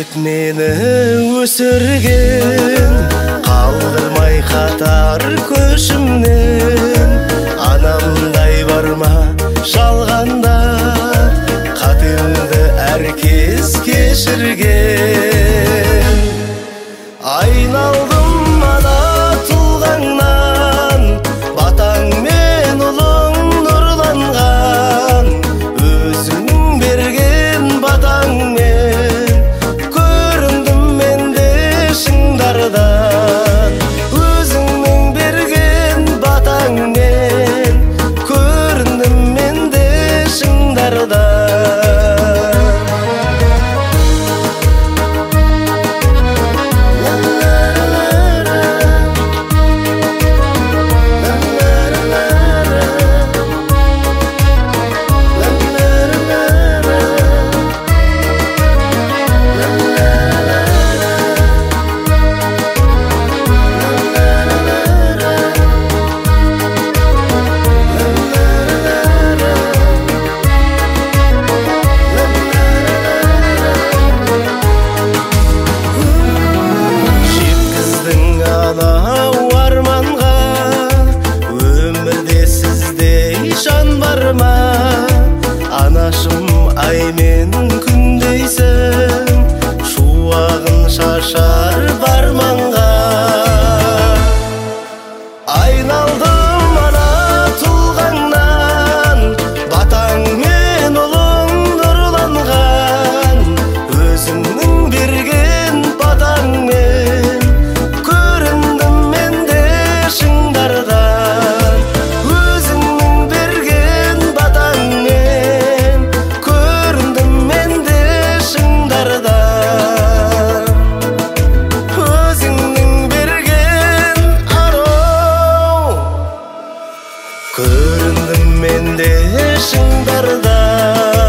Жүрек мені өсірген, қалдырмай қатар көшімнен. Анамдай барма жалғанда, қатемді әркез кешірген. Айналдым ана тұлғаңнан, батаң мен ұлың нұрланған. Өзің берген батаңмен көріндім мен де шыңдардан. Өзіңнің берген батаңмен көріндім мен де шыңдардан. Анау арманға өмірде сіздей жан бар ма? Анашым ай мен күндейсің, шуағын шашар барманға. Айналдым ана тұлғаңнан, батаң мен ұлың нұрланған. Өзіңнің берген батаңмен көріндім мен де шыңдардан. Өзіңнің берген батаңмен көріндім мен де шыңдардан. Өзіңнің берген көріндім мен де шыңдардан.